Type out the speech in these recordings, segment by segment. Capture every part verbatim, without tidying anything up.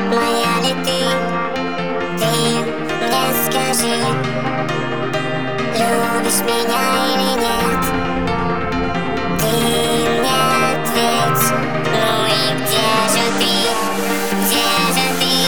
моя ли ты? Ты мне скажи, любишь меня или нет? Ты мне ответь, ну и где же ты? Где же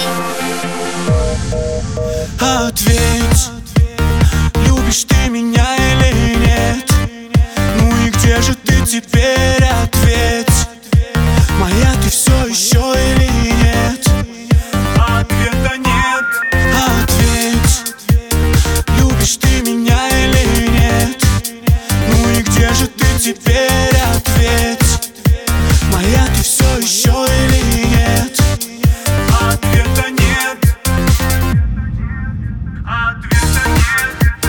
ты? Ответь, любишь ты меня или нет? Ну и где же ты теперь? Ответь, моя ты все еще или нет? Ответа нет. Ответь, любишь ты меня или нет? Ну и где же ты теперь? Ответь, моя ты все еще или нет? Ответа нет. Ответа нет.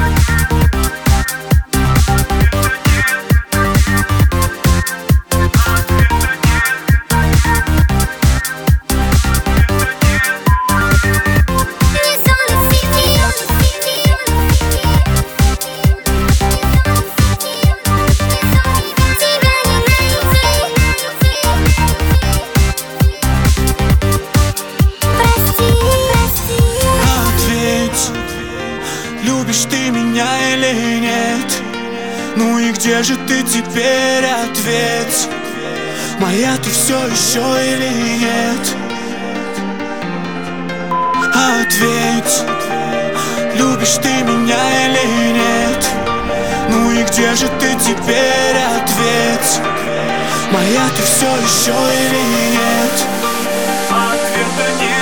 Любишь ты меня или нет? Ну и где же ты теперь? Ответь, моя ты все еще или нет? Ответь, любишь ты меня или нет? Ну и где же ты теперь? Ответь, моя ты все еще или нет? Ответа нет.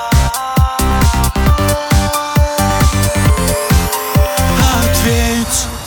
Ответь,